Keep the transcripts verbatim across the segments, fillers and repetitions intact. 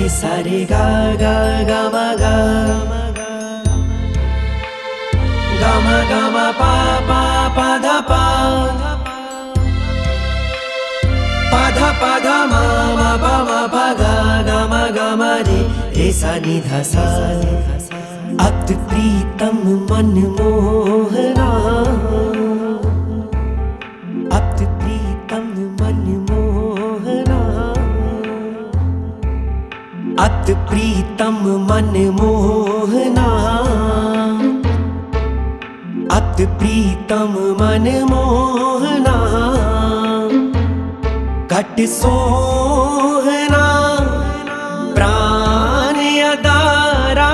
रे सा रे गा गा गा मा गा गा मा गा मा पा पा पा धा पा पा धा पा धा मा मा पा मा पा गा गा मा गा मा रे रे सा नि धा सा। अति प्रीतम मन मोहना, अति प्रीतम मन मोहना, अति प्रीतम मन मोहना, अति प्रीतम मन मोहना, घट सोहना प्राण अदारा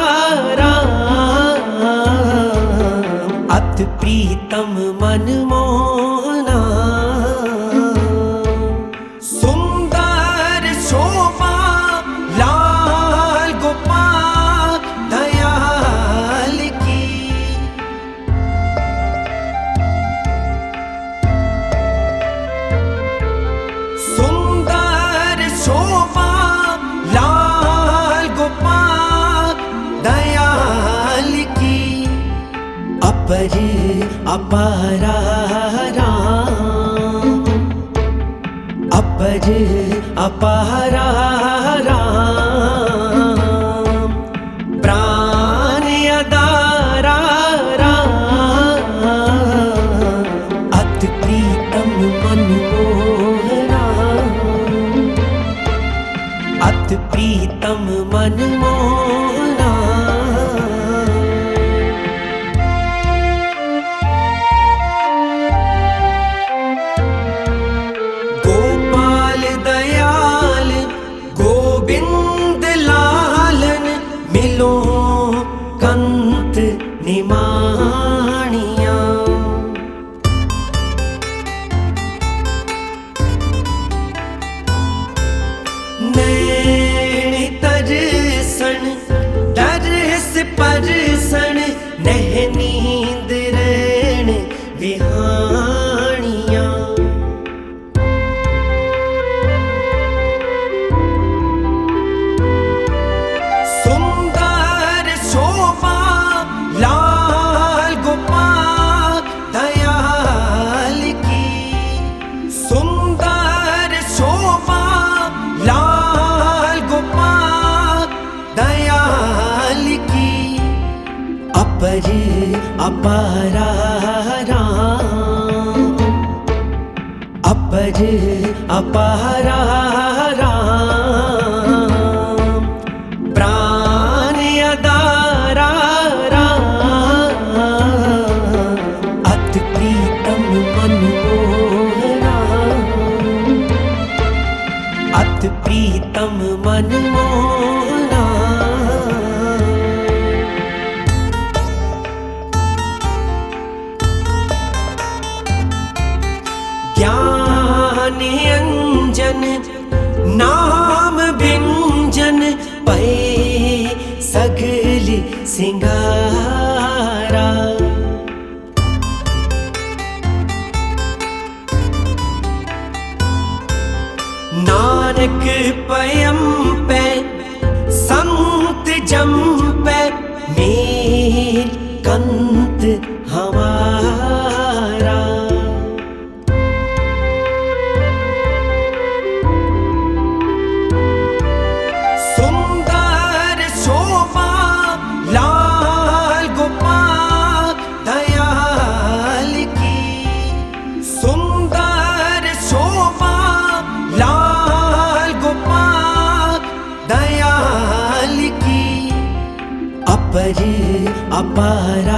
अति प्रीतम मन मोहना। सुंदर शोभा लाल गोपाल दयाल की, सुंदर शोभा लाल गोपाल दयाल की, अपर अपारा राम, अपर अपारा राम, प्राण अदारा राम, अति प्रीतम मन मोहना, अति प्रीतम मन मोहना। गोविंद लालन मिलो कंत निमाणिया, नैन तरसन दरस परसन नह नींद रैन विहानिया, अपर अपारा राम, अपर अपारा राम, प्राण अदारा राम, अति प्रीतम मन मोहना, अति प्रीतम मन मोहना। ज्ञान अंजन नाम व्यंजन पै सगल सिंगारा, नानक पयम पे संत जम पे मेल कंत हमारा, अपर अपारा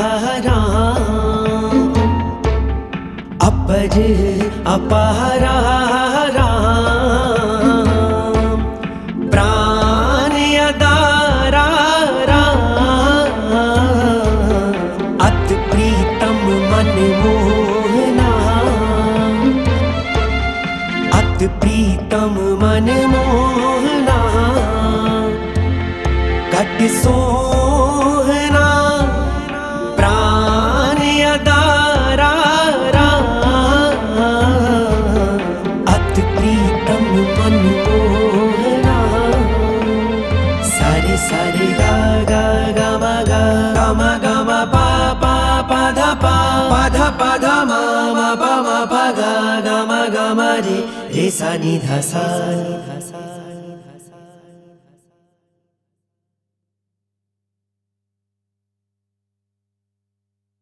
राम, अपर अपारा राम, प्राण अदारा राम, अति प्रीतम मन मोहना, अति प्रीतम मन मोहना, घट सोहना प्राण अदारा राम, अति ma ga ma pa pa pa dha pa pa dha pa dha ma ma pa ma pa ga ga ma ga ma re re sa ni dha sa.